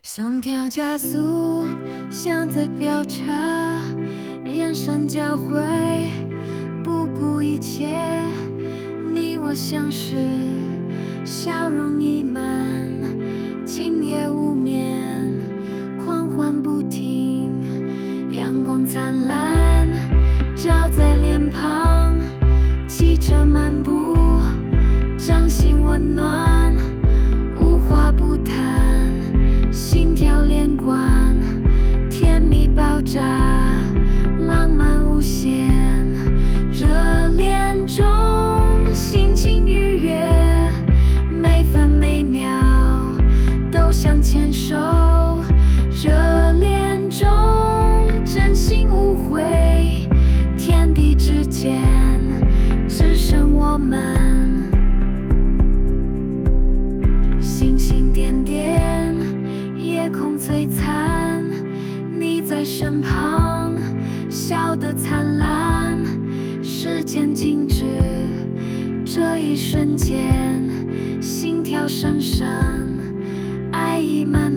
心跳加速，像在飙车，眼神交汇，不顾一切。你我相识，笑容溢满，今夜无眠，狂欢不停，阳光灿烂，照在脸庞，骑车漫步，掌心温暖，无话不谈，心跳连贯，甜蜜爆炸，浪漫无限，热恋中心情愉悦，每分每秒都想牵手，热恋中真心无悔，天地之间只剩我们，星星点点，夜空璀璨，你在身旁，笑得灿烂，时间静止，这一瞬间，心跳声声，爱意满